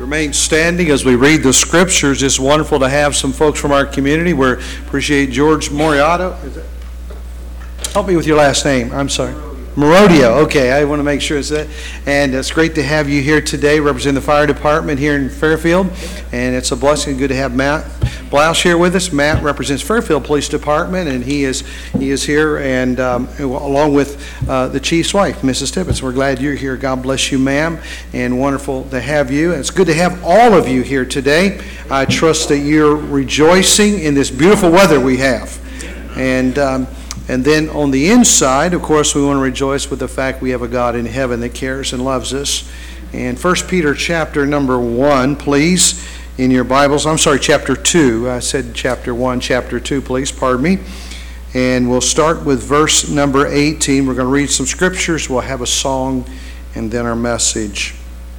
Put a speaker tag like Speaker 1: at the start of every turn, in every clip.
Speaker 1: Remain standing as we read the scriptures. It's wonderful to have some folks from our community. We appreciate George Moriato. Help me with your last name. I'm sorry. Merodio. Okay, I want to make sure it's that. And it's great to have you here today representing the fire department here in Fairfield. And it's a blessing. Good to have Matt Blouse here with us. Matt represents Fairfield Police Department, and he is here, and along with the chief's wife, Mrs. Tippett. We're glad you're here. God bless you, ma'am, and wonderful to have you. It's good to have all of you here today. I trust that you're rejoicing in this beautiful weather we have. And then on the inside, of course, we want to rejoice with the fact we have a God in heaven that cares and loves us. And 1 Peter chapter number 1, please, in your Bibles. I'm sorry, chapter 2. I said chapter 1, chapter 2, please, pardon me. And we'll start with verse number 18. We're going to read some scriptures. We'll have a song and then our message.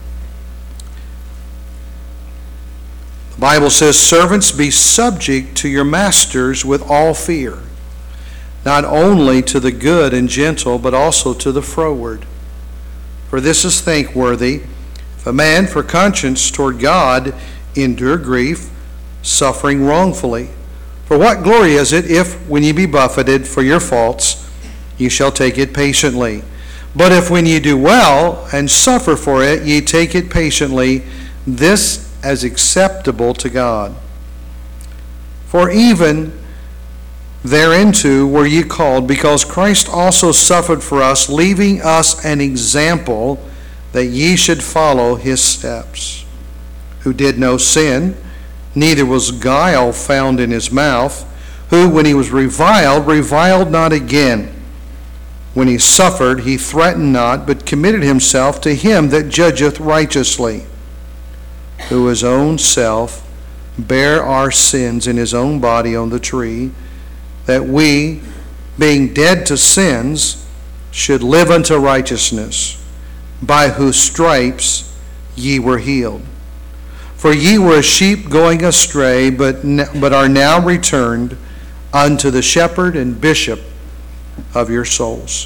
Speaker 1: The Bible says, "Servants, be subject to your masters with all fear, not only to the good and gentle, but also to the froward. For this is thankworthy, if a man for conscience toward God endure grief, suffering wrongfully. For what glory is it if, when ye be buffeted for your faults, ye shall take it patiently? But if when ye do well and suffer for it, ye take it patiently, this as acceptable to God. For even thereunto were ye called, because Christ also suffered for us, leaving us an example that ye should follow his steps, who did no sin, neither was guile found in his mouth, who, when he was reviled, reviled not again. When he suffered, he threatened not, but committed himself to him that judgeth righteously, who his own self bare our sins in his own body on the tree, that we, being dead to sins, should live unto righteousness, by whose stripes ye were healed. For ye were as sheep going astray, but are now returned unto the shepherd and bishop of your souls."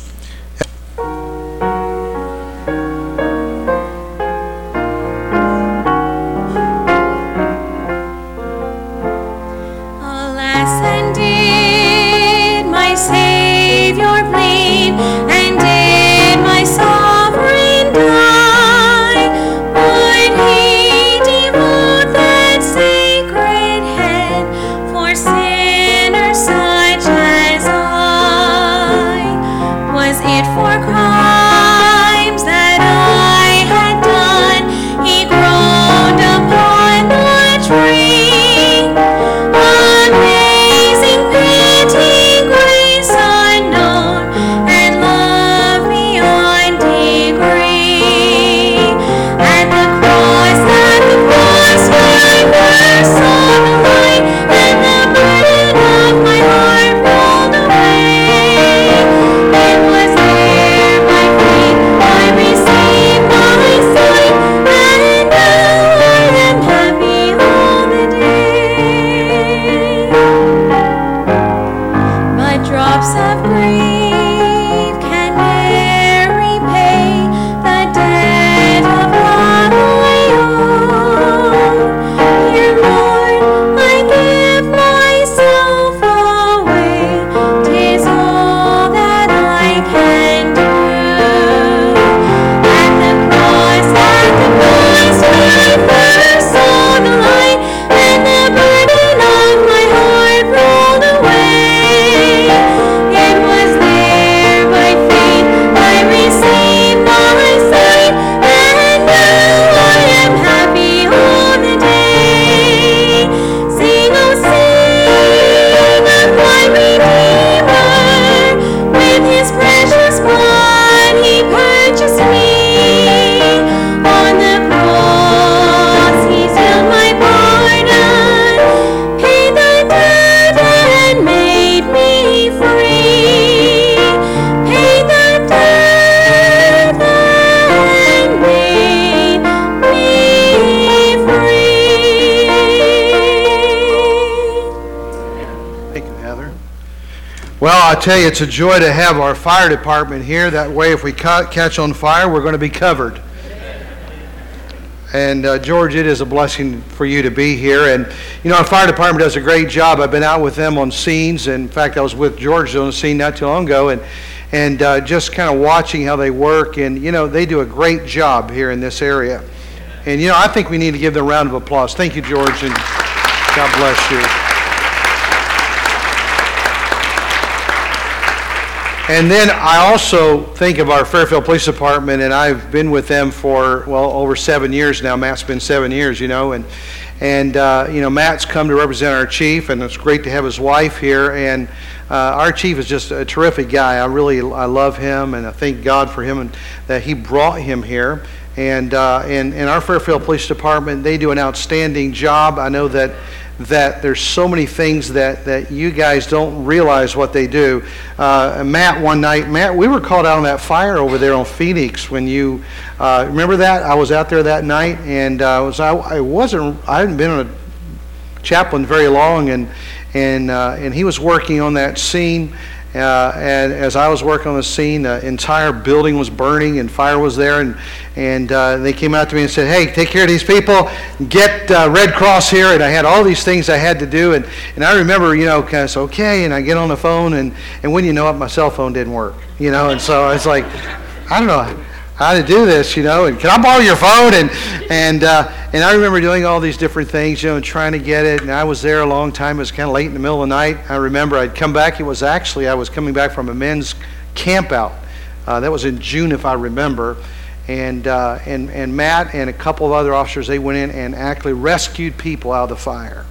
Speaker 1: Well, I tell you, it's a joy to have our fire department here. That way, if we catch on fire, we're going to be covered. And George, it is a blessing for you to be here. And our fire department does a great job. I've been out with them on scenes. And in fact, I was with George on a scene not too long ago, and just kind of watching how they work. And they do a great job here in this area. And I think we need to give them a round of applause. Thank you, George, and God bless you. And then I also think of our Fairfield Police Department, and I've been with them for, over 7 years now. Matt's been 7 years, and Matt's come to represent our chief, and it's great to have his wife here. And our chief is just a terrific guy. I love him, and I thank God for him and that he brought him here. And our Fairfield Police Department, they do an outstanding job. I know that there's so many things that you guys don't realize what they do. Matt, one night, we were called out on that fire over there on Phoenix when you remember that? I was out there that night, and I hadn't been on a chaplain very long, and he was working on that scene. And as I was working on the scene, the entire building was burning and fire was there, and they came out to me and said, "Hey, take care of these people, get Red Cross here." And I had all these things I had to do, and I remember, kind of say, "Okay," and I get on the phone, and when you know it, my cell phone didn't work, and so I was like, I don't know how to do this, and can I borrow your phone? And I remember doing all these different things, and trying to get it. And I was there a long time. It was kind of late in the middle of the night. I remember I'd come back. I was coming back from a men's camp out. That was in June, if I remember. And Matt and a couple of other officers, they went in and actually rescued people out of the fire.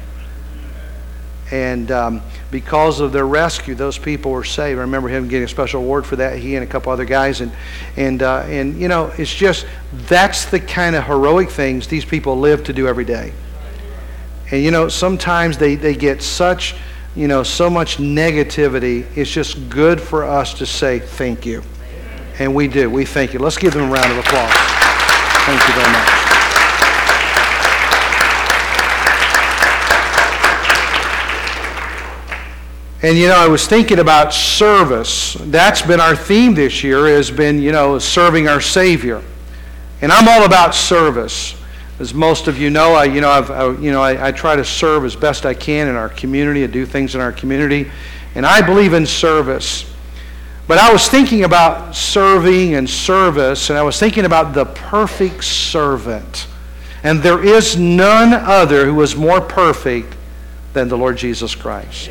Speaker 1: And because of their rescue, those people were saved. I remember him getting a special award for that, he and a couple other guys. And it's just, that's the kind of heroic things these people live to do every day. And sometimes they get such, so much negativity. It's just good for us to say thank you. And we do. We thank you. Let's give them a round of applause. Thank you very much. And I was thinking about service. That's been our theme this year, has been, serving our Savior. And I'm all about service. As most of you know, I try to serve as best I can in our community and do things in our community. And I believe in service. But I was thinking about serving and service, and I was thinking about the perfect servant. And there is none other who is more perfect than the Lord Jesus Christ.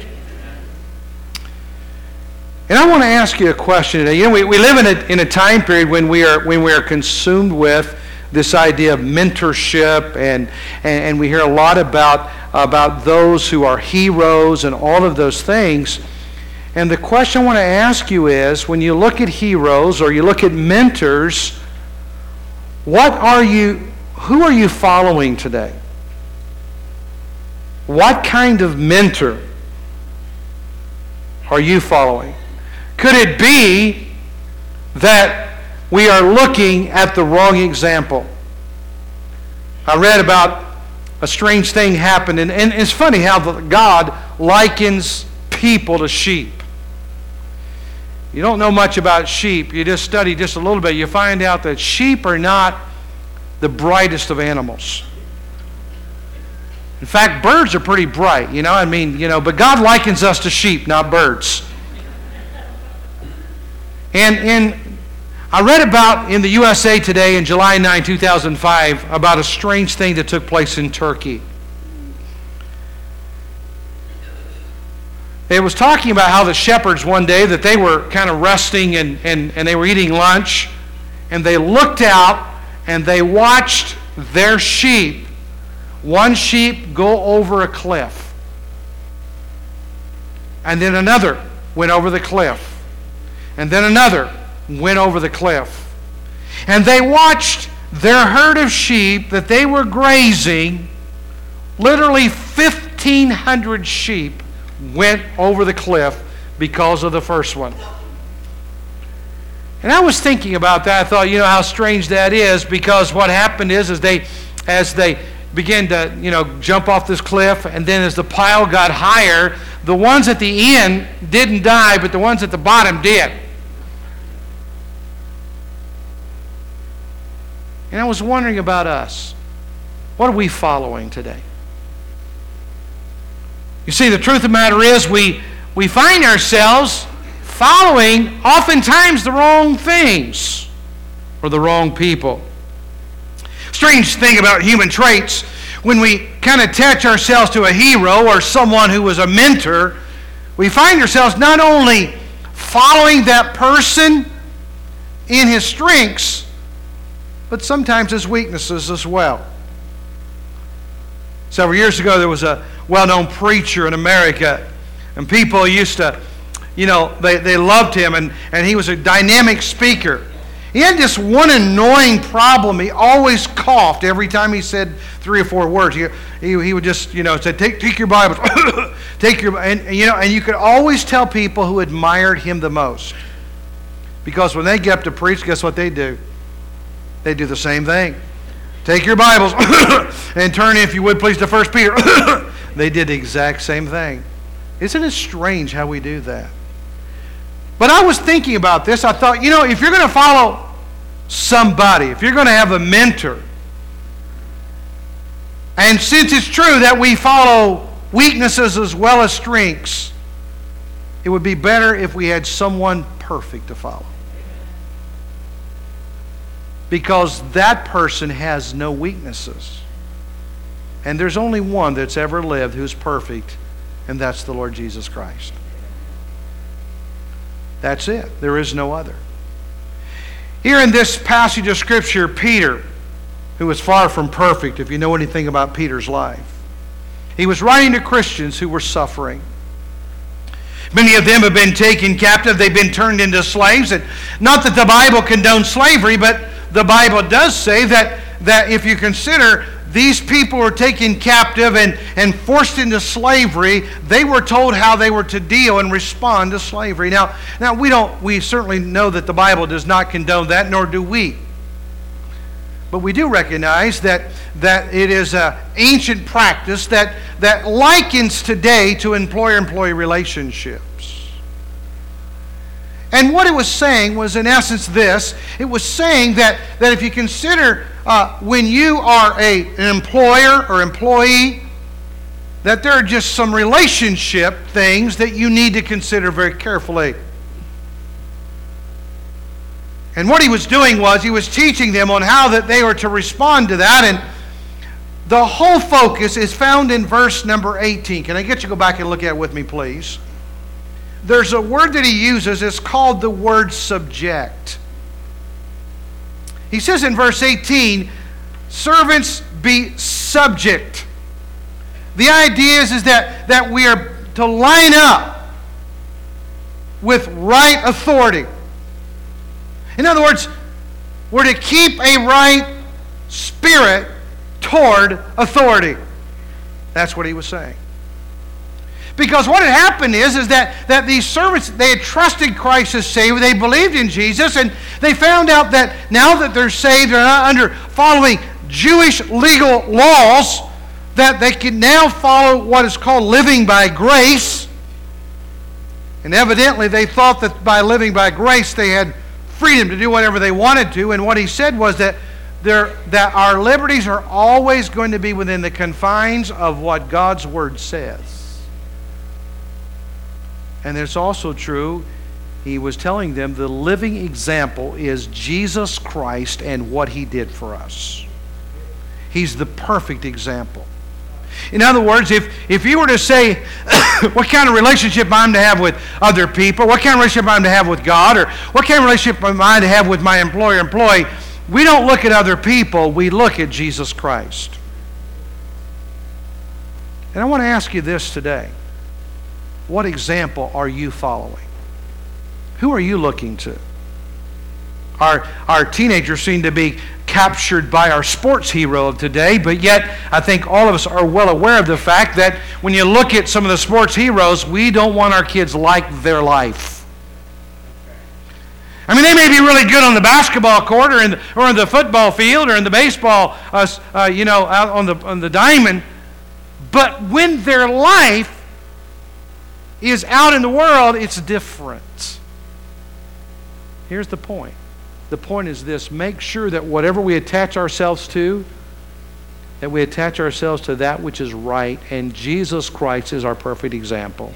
Speaker 1: And I want to ask you a question today. We live in a time period when we are consumed with this idea of mentorship, and we hear a lot about those who are heroes and all of those things. And the question I want to ask you is, when you look at heroes or you look at mentors, who are you following today? What kind of mentor are you following? Could it be that we are looking at the wrong example? I read about a strange thing happened, and it's funny how God likens people to sheep. You don't know much about sheep. You just study just a little bit. You find out that sheep are not the brightest of animals. In fact, birds are pretty bright, but God likens us to sheep, not birds. And I read about in the USA Today in July 9, 2005, about a strange thing that took place in Turkey. It was talking about how the shepherds one day, that they were kind of resting and they were eating lunch, and they looked out and they watched their sheep, one sheep go over a cliff. And then another went over the cliff. And then another went over the cliff. And they watched their herd of sheep that they were grazing, literally 1,500 sheep went over the cliff because of the first one. And I was thinking about that. I thought, how strange that is, because what happened is as they began to, jump off this cliff, and then as the pile got higher, the ones at the end didn't die, but the ones at the bottom did.
Speaker 2: And I was wondering about us. What are we following today? You see, the truth of the matter is we find ourselves following oftentimes the wrong things or the wrong people. Strange thing about human traits, when we kind of attach ourselves to a hero or someone who was a mentor, we find ourselves not only following that person in his strengths, but sometimes his weaknesses as well. Several years ago, there was a well-known preacher in America, and people used to, they loved him, and he was a dynamic speaker. He had this one annoying problem. He always coughed every time he said 3 or 4 words. He would just, say, take your Bibles, and you could always tell people who admired him the most. Because when they get up to preach, guess what they do? They do the same thing. Take your Bibles and turn, if you would, please, to 1 Peter. They did the exact same thing. Isn't it strange how we do that? But I was thinking about this. I thought, if you're going to follow somebody, if you're going to have a mentor, and since it's true that we follow weaknesses as well as strengths, it would be better if we had someone perfect to follow. Because that person has no weaknesses. And there's only one that's ever lived who's perfect, and that's the Lord Jesus Christ. That's it. There is no other. Here in this passage of Scripture, Peter, who was far from perfect, if you know anything about Peter's life, he was writing to Christians who were suffering. Many of them have been taken captive. They've been turned into slaves. And not that the Bible condones slavery, but the Bible does say that if you consider these people were taken captive and forced into slavery, they were told how they were to deal and respond to slavery. Now we certainly know that the Bible does not condone that, nor do we. But we do recognize that it is an ancient practice that likens today to employer-employee relationships. And what it was saying was, in essence, this. It was saying that if you consider when you are an employer or employee, that there are just some relationship things that you need to consider very carefully. And what he was doing was he was teaching them on how that they were to respond to that. And the whole focus is found in verse number 18. Can I get you to go back and look at it with me, please? There's a word that he uses. It's called the word subject. He says in verse 18, servants, be subject. The idea is that we are to line up with right authority. In other words, we're to keep a right spirit toward authority. That's what he was saying. Because what had happened is that these servants, they had trusted Christ as Savior, they believed in Jesus, and they found out that now that they're saved, they're not under following Jewish legal laws, that they can now follow what is called living by grace. And evidently they thought that by living by grace they had freedom to do whatever they wanted to, and what he said was that our liberties are always going to be within the confines of what God's Word says. And it's also true, he was telling them the living example is Jesus Christ and what he did for us. He's the perfect example. In other words, if you were to say what kind of relationship I'm to have with other people, what kind of relationship I'm to have with God, or what kind of relationship am I to have with my employee, we don't look at other people, we look at Jesus Christ. And I want to ask you this today. What example are you following? Who are you looking to? Our teenagers seem to be captured by our sports hero of today, but yet I think all of us are well aware of the fact that when you look at some of the sports heroes, we don't want our kids like their life. I mean, they may be really good on the basketball court or in the football field or in the baseball, out on the diamond, but when their life is out in the world, it's different. Here's the point. The point is this: make sure that whatever we attach ourselves to, that we attach ourselves to that which is right, and Jesus Christ is our perfect example.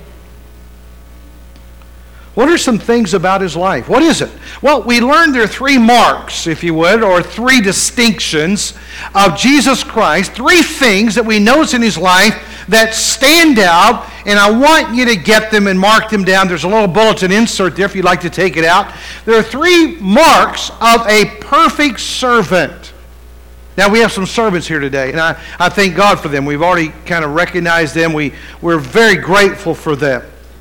Speaker 2: What are some things about his life? What is it? Well, we learned there are 3 marks, if you would, or 3 distinctions of Jesus Christ. 3 things that we notice in his life that stand out, and I want you to get them and mark them down. There's a little bulletin insert there if you'd like to take it out. There are 3 marks of a perfect servant. Now, we have some servants here today, and I thank God for them. We've already kind of recognized them. We're very grateful for them.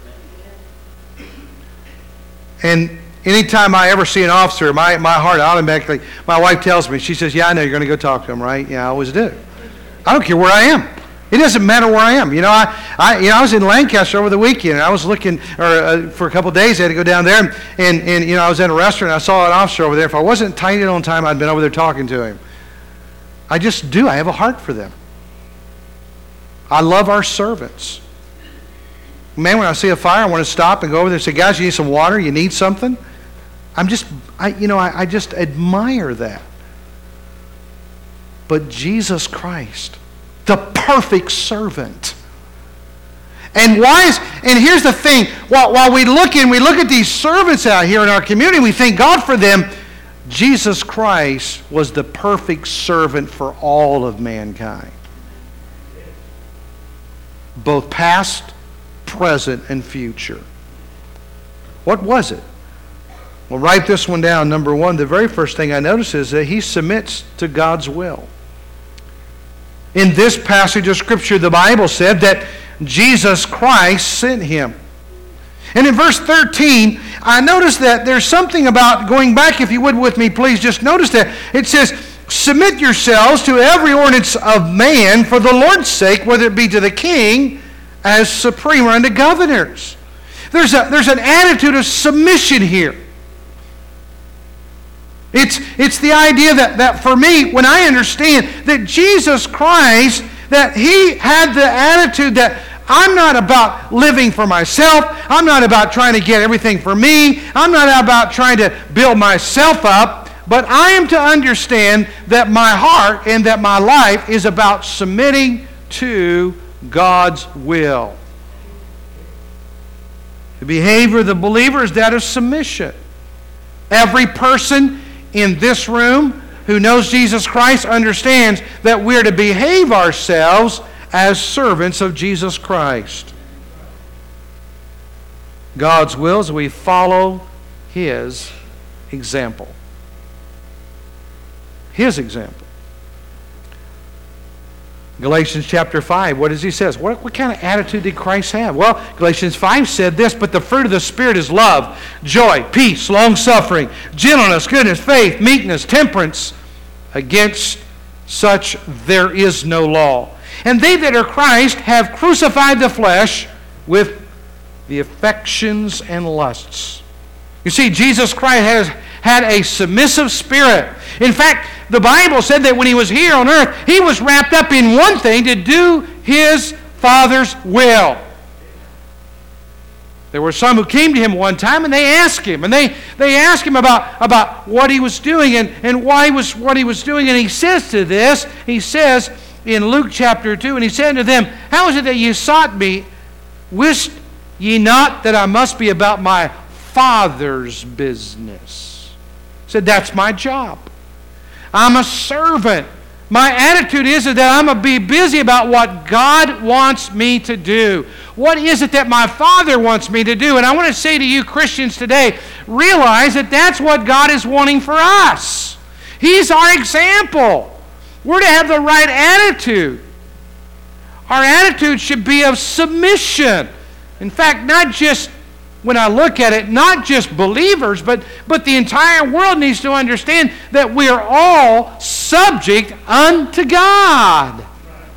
Speaker 2: And anytime I ever see an officer, my heart automatically, my wife tells me, she says, yeah, I know you're going to go talk to him, right? Yeah, I always do. I don't care where I am. It doesn't matter where I am. You know, I was in Lancaster over the weekend, and I was looking, for a couple of days, I had to go down there, and you know, I was in a restaurant, and I saw an officer over there. If I wasn't tight on time, I'd been over there talking to him. I just do. I have a heart for them. I love our servants. Man, when I see a fire, I want to stop and go over there and say, guys, you need some water? You need something? I just admire that. But Jesus Christ, the perfect servant. And here's the thing, while we look at these servants out here in our community, we thank God for them. Jesus Christ was the perfect servant for all of mankind. Both past, present, and future. What was it? Well, write this one down. Number 1, the very first thing I notice is that he submits to God's will. In this passage of Scripture, the Bible said that Jesus Christ sent him. And in verse 13, I notice that there's something about, going back if you would with me, please, just notice that. It says, submit yourselves to every ordinance of man for the Lord's sake, whether it be to the king as supreme or unto governors. There's an attitude of submission here. It's the idea that for me, when I understand that Jesus Christ, that he had the attitude that I'm not about living for myself. I'm not about trying to get everything for me. I'm not about trying to build myself up. But I am to understand that my heart and that my life is about submitting to God's will. The behavior of the believer is that of submission. Every person in this room who knows Jesus Christ understands that we're to behave ourselves as servants of Jesus Christ. God's will is we follow his example. His example. Galatians chapter 5, what does he say? What kind of attitude did Christ have? Well, Galatians 5 said this, but the fruit of the Spirit is love, joy, peace, long-suffering, gentleness, goodness, faith, meekness, temperance. Against such there is no law. And they that are Christ have crucified the flesh with the affections and lusts. You see, Jesus Christ had a submissive spirit. In fact, the Bible said that when he was here on earth, he was wrapped up in one thing, to do his Father's will. There were some who came to him one time and they asked him. And they asked him about what he was doing and why was what he was doing. And he says to this, he says in Luke chapter 2, and he said to them, how is it that ye sought me? Wist ye not that I must be about my Father's business? He said, that's my job. I'm a servant. My attitude is that I'm going to be busy about what God wants me to do. What is it that my Father wants me to do? And I want to say to you Christians today, realize that that's what God is wanting for us. He's our example. We're to have the right attitude. Our attitude should be of submission. In fact, not just, when I look at it, not just believers, but the entire world needs to understand that we are all subject unto God. I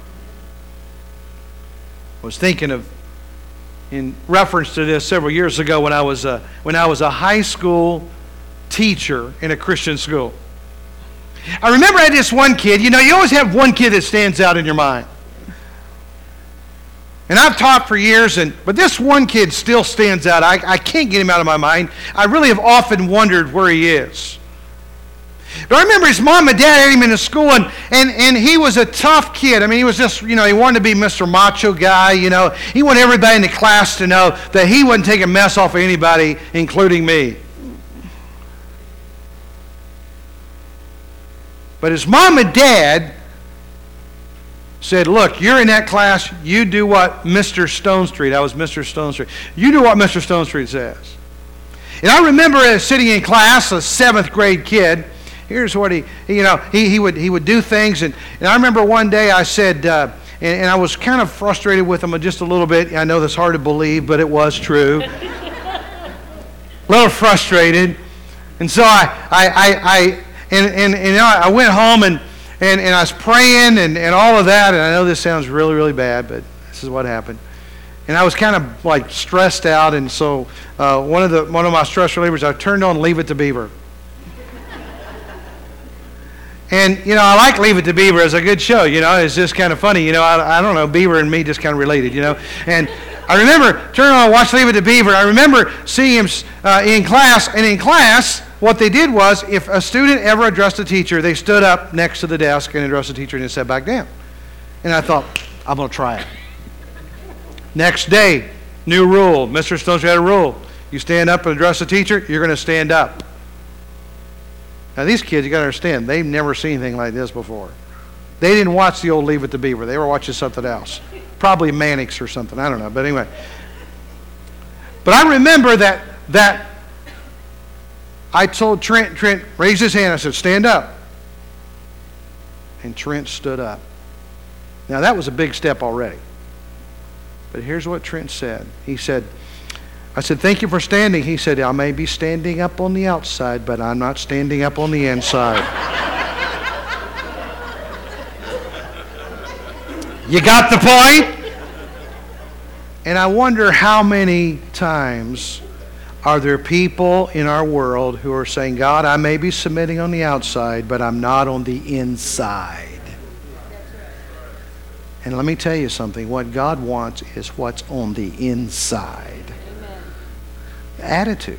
Speaker 2: was thinking of, in reference to this several years ago when I was a high school teacher in a Christian school. I remember I had this one kid. You know, you always have one kid that stands out in your mind. And I've taught for years, but this one kid still stands out. I can't get him out of my mind. I really have often wondered where he is. But I remember his mom and dad had him into school, and he was a tough kid. I mean, he was just, he wanted to be Mr. Macho guy, He wanted everybody in the class to know that he wouldn't take a mess off of anybody, including me. But his mom and dad said, look, you're in that class, you do what Mr. Stonestreet, I was Mr. Stonestreet, you do what Mr. Stonestreet says. And I remember sitting in class, a 7th grade kid, here's what he would do things, and I remember one day I said, and I was kind of frustrated with him just a little bit. I know that's hard to believe, but it was true. A little frustrated. And so I went home and I was praying and all of that, and I know this sounds really, really bad, but this is what happened. And I was kind of like stressed out, and so one of my stress relievers, I turned on Leave It to Beaver. And, I like Leave It to Beaver as a good show, it's just kind of funny, I don't know, Beaver and me just kind of related, And I remember turning on and watch Leave It to Beaver. I remember seeing him in class, and in class, what they did was, if a student ever addressed a teacher, they stood up next to the desk and addressed the teacher and then sat back down. And I thought, I'm going to try it. Next day, new rule. Mr. Stones had a rule. You stand up and address the teacher, you're going to stand up. Now these kids, you got to understand, they've never seen anything like this before. They didn't watch the old Leave It to Beaver. They were watching something else. Probably Mannix or something. I don't know. But anyway. But I remember that I told Trent, raise his hand. I said, stand up. And Trent stood up. Now that was a big step already. But here's what Trent said. He said, I said, thank you for standing. He said, I may be standing up on the outside, but I'm not standing up on the inside. You got the point? And I wonder how many times are there people in our world who are saying, God, I may be submitting on the outside, but I'm not on the inside. And let me tell you something. What God wants is what's on the inside. Amen. Attitude.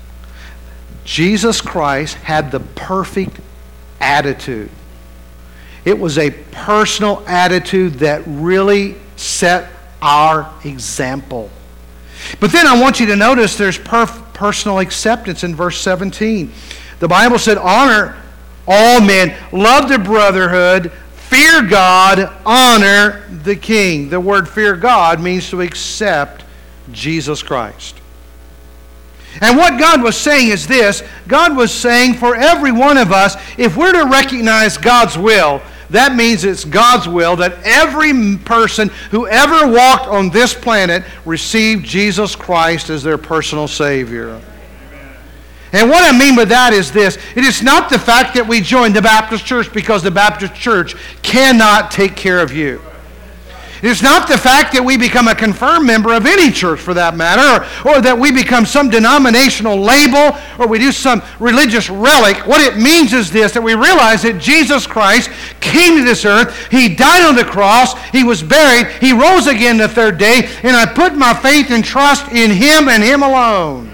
Speaker 2: Jesus Christ had the perfect attitude. It was a personal attitude that really set our example. But then I want you to notice there's personal acceptance in verse 17. The Bible said, honor all men, love the brotherhood, fear God, honor the king. The word fear God means to accept Jesus Christ. And what God was saying is this. God was saying for every one of us, if we're to recognize God's will, that means it's God's will that every person who ever walked on this planet received Jesus Christ as their personal Savior. And what I mean by that is this. It is not the fact that we joined the Baptist Church because the Baptist Church cannot take care of you. It is not the fact that we become a confirmed member of any church for that matter, or that we become some denominational label, or we do some religious relic. What it means is this, that we realize that Jesus Christ came to this earth, He died on the cross, He was buried, He rose again the third day, and I put my faith and trust in Him and Him alone.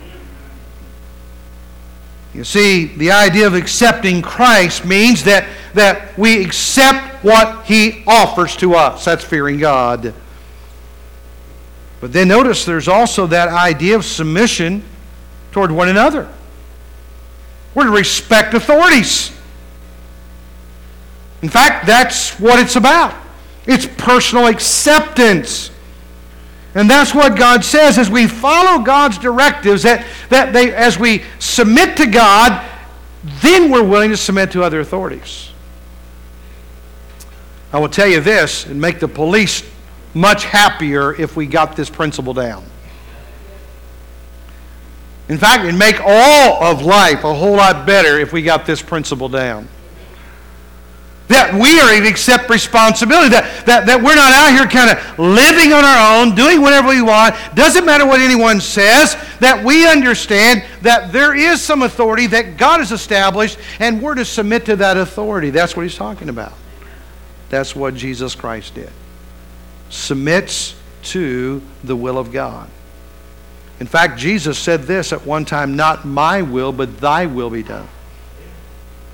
Speaker 2: You see, the idea of accepting Christ means that we accept what He offers to us. That's fearing God. But then notice there's also that idea of submission toward one another. We're to respect authorities. In fact, that's what it's about. It's personal acceptance. And that's what God says as we follow God's directives, as we submit to God, then we're willing to submit to other authorities. I will tell you this, and make the police much happier if we got this principle down. In fact, it'd make all of life a whole lot better if we got this principle down. That we are to accept responsibility. That we're not out here kind of living on our own, doing whatever we want. Doesn't matter what anyone says. That we understand that there is some authority that God has established, and we're to submit to that authority. That's what He's talking about. That's what Jesus Christ did. Submits to the will of God. In fact, Jesus said this at one time, not my will, but thy will be done.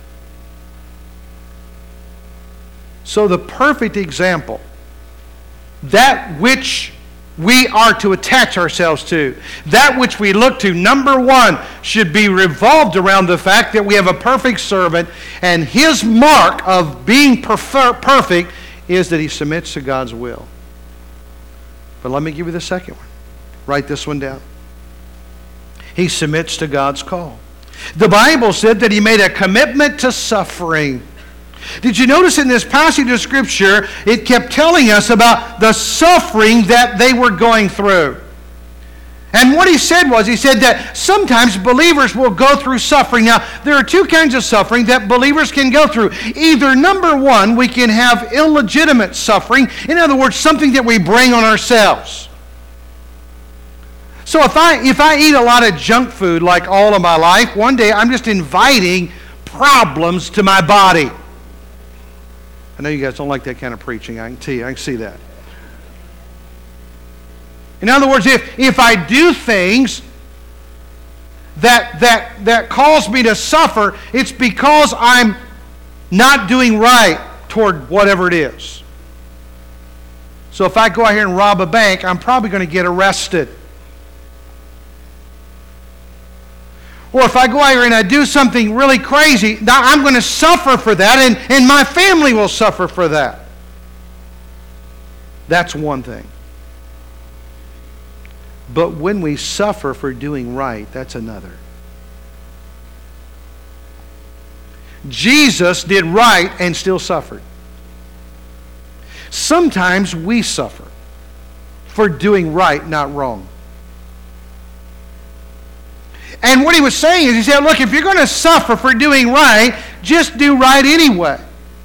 Speaker 2: So the perfect example, that which we are to attach ourselves to, that which we look to, number one, should be revolved around the fact that we have a perfect servant, and his mark of being perfect is that he submits to God's will. But let me give you the second one. Write this one down. He submits to God's call. The Bible said that he made a commitment to suffering. Did you notice in this passage of Scripture, it kept telling us about the suffering that they were going through. And what he said that sometimes believers will go through suffering. Now, there are two kinds of suffering that believers can go through. Either, number one, we can have illegitimate suffering. In other words, something that we bring on ourselves. So if I eat a lot of junk food like all of my life, one day I'm just inviting problems to my body. I know you guys don't like that kind of preaching. I can see that. In other words, if I do things that cause me to suffer, it's because I'm not doing right toward whatever it is. So if I go out here and rob a bank, I'm probably going to get arrested. Or if I go out here and I do something really crazy, I'm going to suffer for that, and my family will suffer for that. That's one thing. But when we suffer for doing right, that's another. Jesus did right and still suffered. Sometimes we suffer for doing right, not wrong. And what he was saying is, he said, look, if you're going to suffer for doing right, just do right anyway.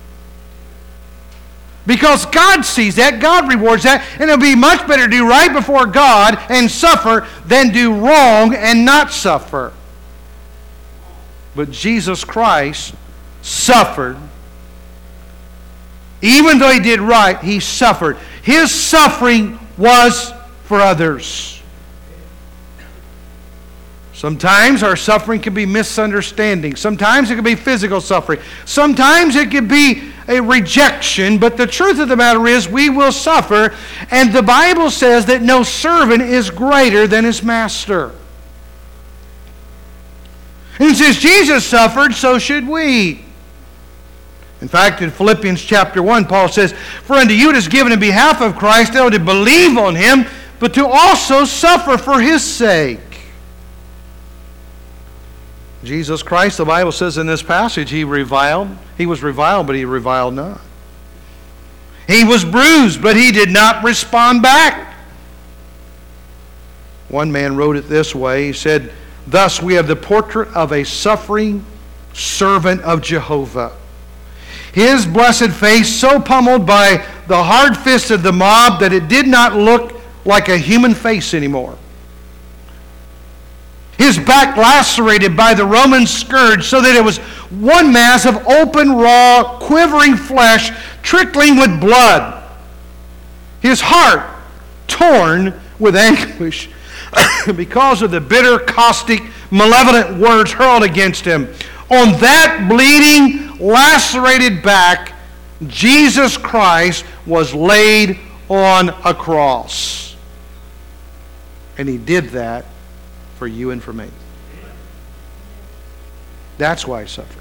Speaker 2: Because God sees that, God rewards that, and it'll be much better to do right before God and suffer than do wrong and not suffer. But Jesus Christ suffered. Even though he did right, he suffered. His suffering was for others. Sometimes our suffering can be misunderstanding. Sometimes it can be physical suffering. Sometimes it can be a rejection. But the truth of the matter is we will suffer. And the Bible says that no servant is greater than his master. And since Jesus suffered, so should we. In fact, in Philippians chapter 1, Paul says, for unto you it is given in behalf of Christ, not only to believe on him, but to also suffer for his sake. Jesus Christ, the Bible says in this passage, he reviled. He was reviled, but he reviled not. He was bruised, but he did not respond back. One man wrote it this way. He said, thus we have the portrait of a suffering servant of Jehovah. His blessed face so pummeled by the hard fist of the mob that it did not look like a human face anymore. His back lacerated by the Roman scourge so that it was one mass of open, raw, quivering flesh trickling with blood. His heart torn with anguish because of the bitter, caustic, malevolent words hurled against him. On that bleeding, lacerated back, Jesus Christ was laid on a cross. And he did that for you and for me. That's why he suffered.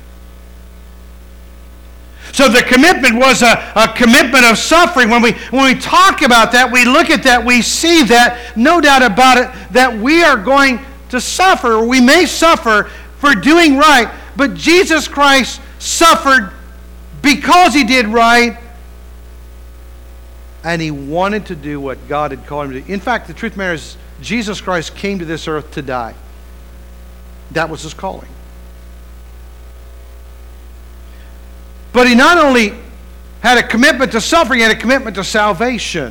Speaker 2: So the commitment was a commitment of suffering. When we talk about that, we look at that, we see that, no doubt about it, that we are going to suffer, or we may suffer for doing right. But Jesus Christ suffered because he did right, and he wanted to do what God had called him to do. In fact, the truth of the matter is, Jesus Christ came to this earth to die. That was his calling. But he not only had a commitment to suffering, he had a commitment to salvation.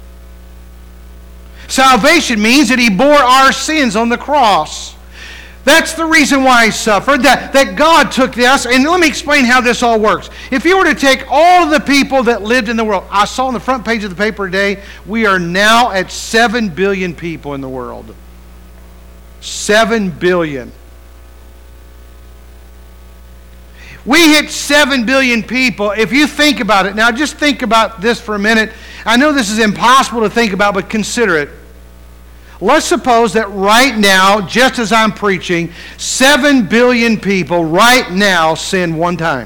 Speaker 2: Salvation means that he bore our sins on the cross. That's the reason why he suffered, that God took this. And let me explain how this all works. If you were to take all of the people that lived in the world, I saw on the front page of the paper today, we are now at 7 billion people in the world. 7 billion. We hit 7 billion people. If you think about it, now just think about this for a minute. I know this is impossible to think about, but consider it. Let's suppose that right now, just as I'm preaching, 7 billion people right now sin one time.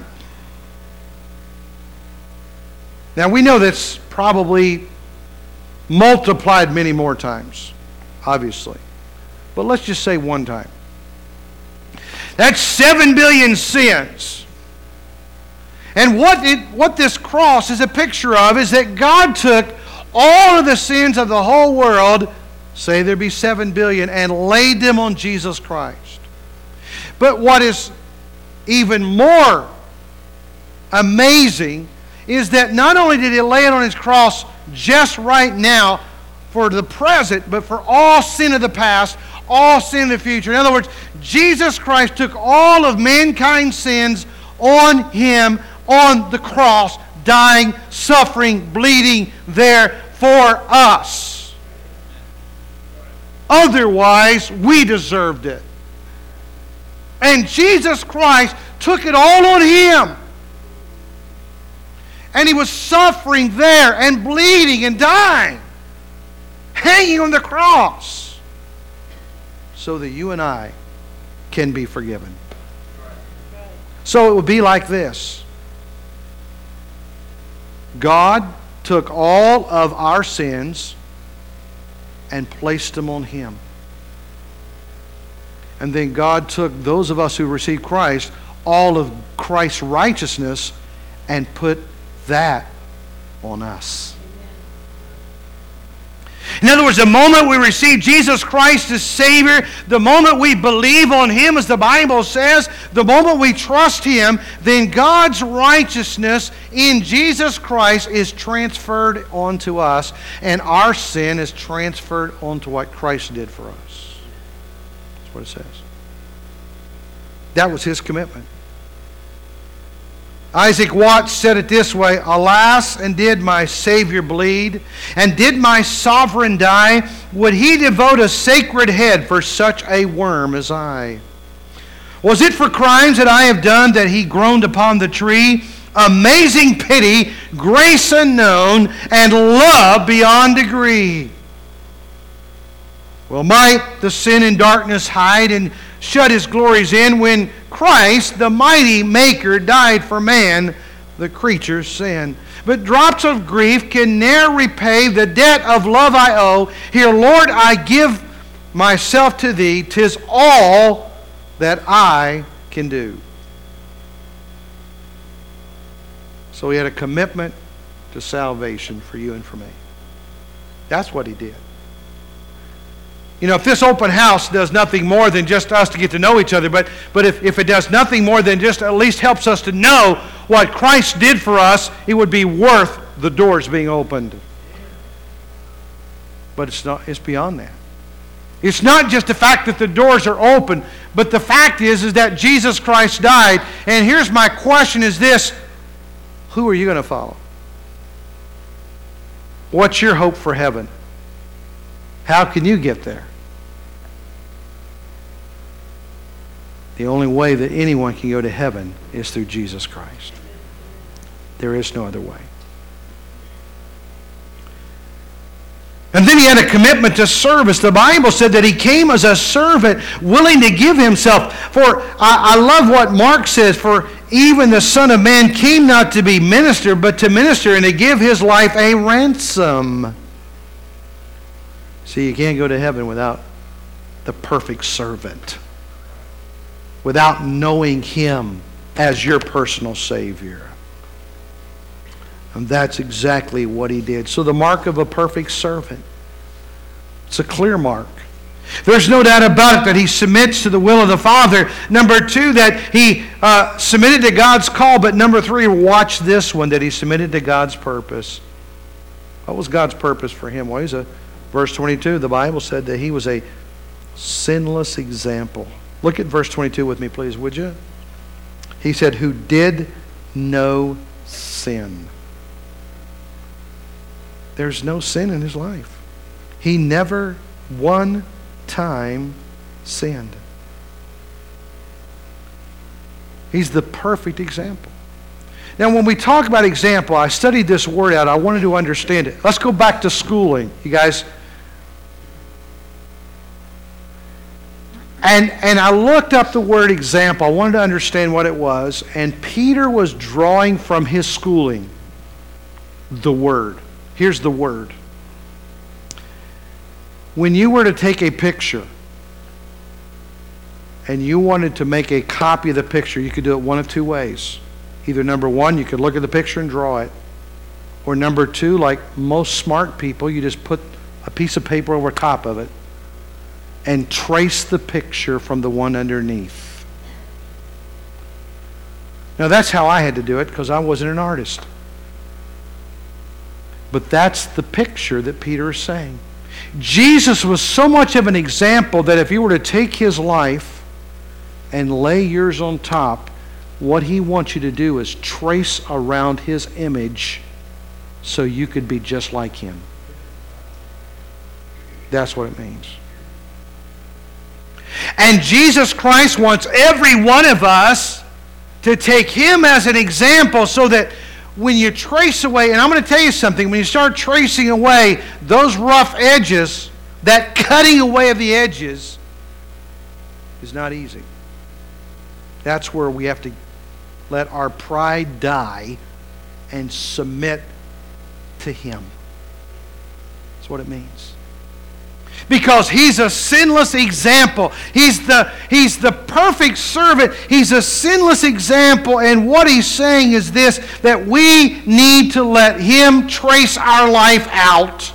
Speaker 2: Now we know that's probably multiplied many more times, obviously. But let's just say one time. That's 7 billion sins. And what this cross is a picture of is that God took all of the sins of the whole world, say there be 7 billion, and laid them on Jesus Christ. But what is even more amazing is that not only did He lay it on His cross just right now for the present, but for all sin of the past, all sin of the future. In other words, Jesus Christ took all of mankind's sins on Him, on the cross, dying, suffering, bleeding there for us. Otherwise, we deserved it. And Jesus Christ took it all on Him. And He was suffering there and bleeding and dying, hanging on the cross, so that you and I can be forgiven. So it would be like this. God took all of our sins and placed them on Him. And then God took those of us who received Christ, all of Christ's righteousness, and put that on us. In other words, the moment we receive Jesus Christ as Savior, the moment we believe on Him, as the Bible says, the moment we trust Him, then God's righteousness in Jesus Christ is transferred onto us, and our sin is transferred onto what Christ did for us. That's what it says. That was His commitment. Isaac Watts said it this way: "Alas, and did my Savior bleed, and did my sovereign die, would He devote a sacred head for such a worm as I? Was it for crimes that I have done that He groaned upon the tree? Amazing pity, grace unknown, and love beyond degree. Well, might the sin in darkness hide and shut His glories in when Christ, the mighty Maker, died for man, the creature's sin? But drops of grief can ne'er repay the debt of love I owe. Here, Lord, I give myself to Thee. 'Tis all that I can do." So He had a commitment to salvation for you and for me. That's what He did. You know, if this open house does nothing more than just us to get to know each other, but if it does nothing more than just at least helps us to know what Christ did for us, it would be worth the doors being opened. But it's beyond that. It's not just the fact that the doors are open, but the fact is that Jesus Christ died. And here's my question is this: who are you going to follow? What's your hope for heaven? How can you get there? The only way that anyone can go to heaven is through Jesus Christ. There is no other way. And then He had a commitment to service. The Bible said that He came as a servant, willing to give Himself. For I love what Mark says, "For even the Son of Man came not to be ministered, but to minister and to give His life a ransom." See, you can't go to heaven without the perfect servant, without knowing Him as your personal Savior. And that's exactly what He did. So the mark of a perfect servant, it's a clear mark. There's no doubt about it that He submits to the will of the Father. Number two, that He submitted to God's call. But number three, watch this one, that He submitted to God's purpose. What was God's purpose for Him? Well, verse 22, the Bible said that He was a sinless example. Look at verse 22 with me, please, would you? He said, "Who did no sin." There's no sin in His life. He never one time sinned. He's the perfect example. Now, when we talk about example, I studied this word out. I wanted to understand it. Let's go back to schooling, you guys. And I looked up the word example. I wanted to understand what it was. And Peter was drawing from his schooling the word. Here's the word. When you were to take a picture and you wanted to make a copy of the picture, you could do it one of two ways. Either number one, you could look at the picture and draw it. Or number two, like most smart people, you just put a piece of paper over top of it and trace the picture from the one underneath. Now that's how I had to do it because I wasn't an artist. But that's the picture that Peter is saying. Jesus was so much of an example that if you were to take his life and lay yours on top, what he wants you to do is trace around his image so you could be just like him. That's what it means. And Jesus Christ wants every one of us to take him as an example so that when you trace away, and I'm going to tell you something, when you start tracing away those rough edges, that cutting away of the edges is not easy. That's where we have to let our pride die and submit to him. That's what it means. Because he's a sinless example. He's the perfect servant. He's a sinless example. And what he's saying is this, that we need to let him trace our life out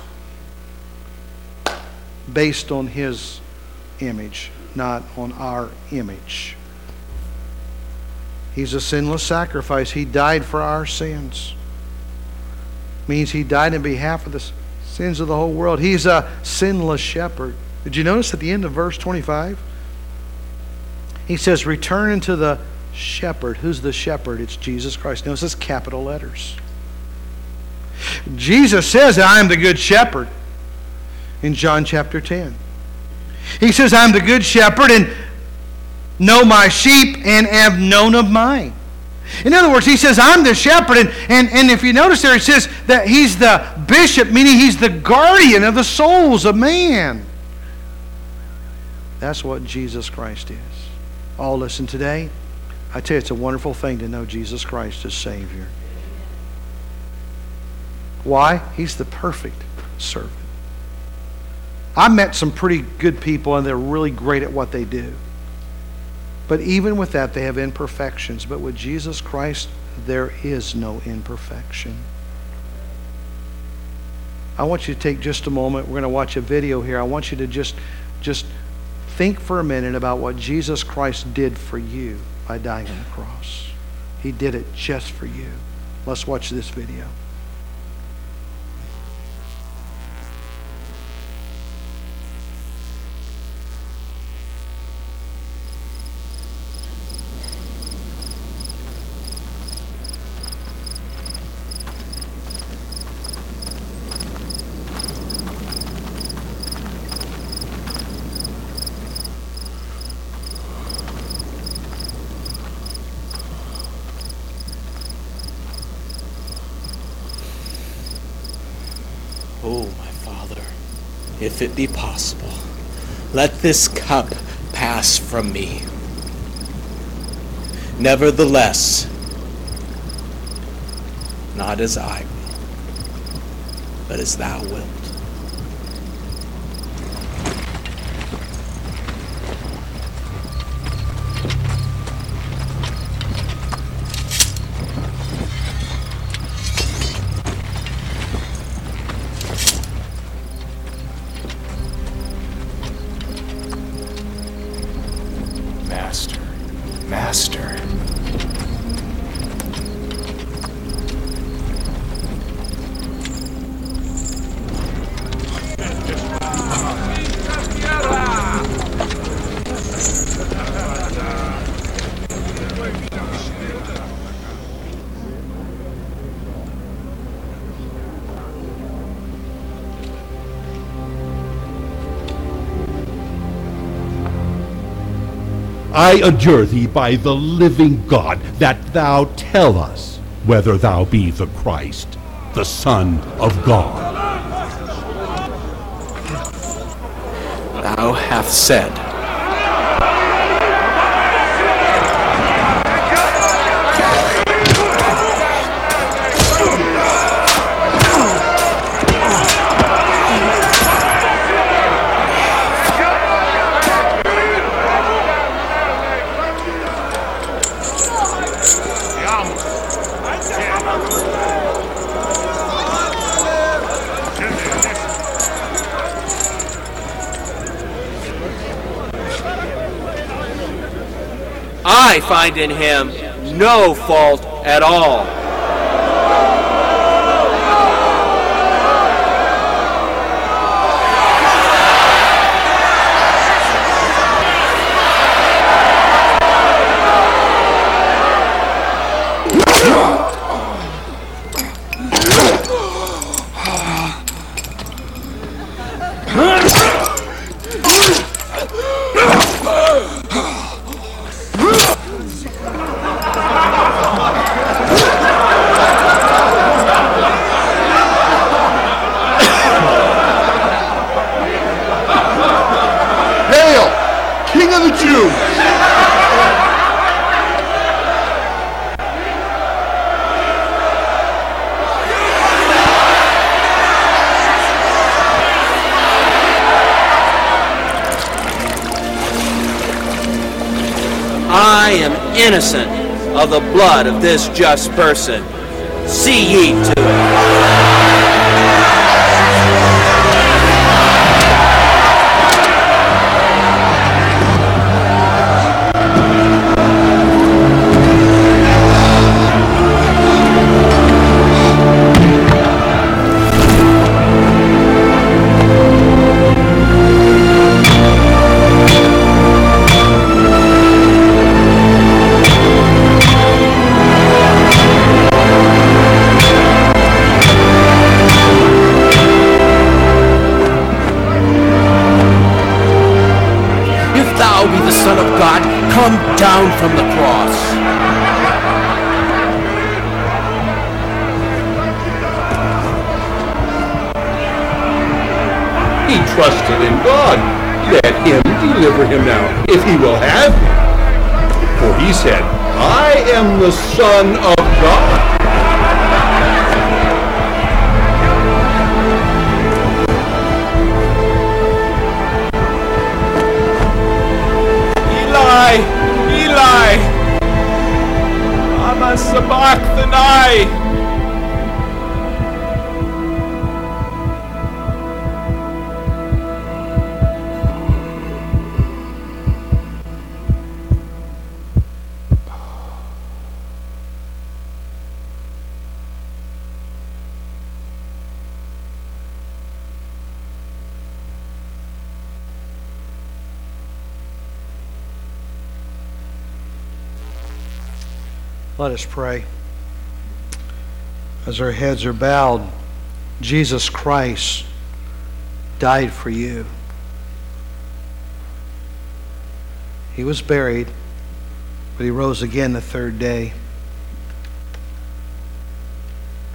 Speaker 2: based on his image, not on our image. He's a sinless sacrifice. He died for our sins. Means he died in behalf of the sins of the whole world. He's a sinless shepherd. Did you notice at the end of verse 25? He says, return unto the shepherd. Who's the shepherd? It's Jesus Christ. Notice it's capital letters. Jesus says, I am the good shepherd in John chapter 10. He says, I am the good shepherd and know my sheep and have known of mine. In other words, he says, I'm the shepherd. And if you notice there, it says that he's the bishop, meaning he's the guardian of the souls of man. That's what Jesus Christ is. Oh, listen, today, I tell you, it's a wonderful thing to know Jesus Christ as Savior. Why? He's the perfect servant. I met some pretty good people, and they're really great at what they do. But even with that, they have imperfections. But with Jesus Christ, there is no imperfection. I want you to take just a moment. We're going to watch a video here. I want you to just think for a minute about what Jesus Christ did for you by dying on the cross. He did it just for you. Let's watch this video.
Speaker 3: Oh, my Father, if it be possible, let this cup pass from me. Nevertheless, not as I will, but as thou wilt. Master.
Speaker 4: I adjure thee by the living God, that thou tell us whether thou be the Christ, the Son of God.
Speaker 3: Thou hast said.
Speaker 5: I find in him no fault at all. I am innocent of the blood of this just person. See ye to it. Come down from the cross.
Speaker 4: He trusted in God. Let him deliver him now, if he will have him. For he said, I am the Son of God.
Speaker 3: Eli, lama sabachthani.
Speaker 2: Let us pray. As our heads are bowed, Jesus Christ died for you. He was buried, but he rose again the third day.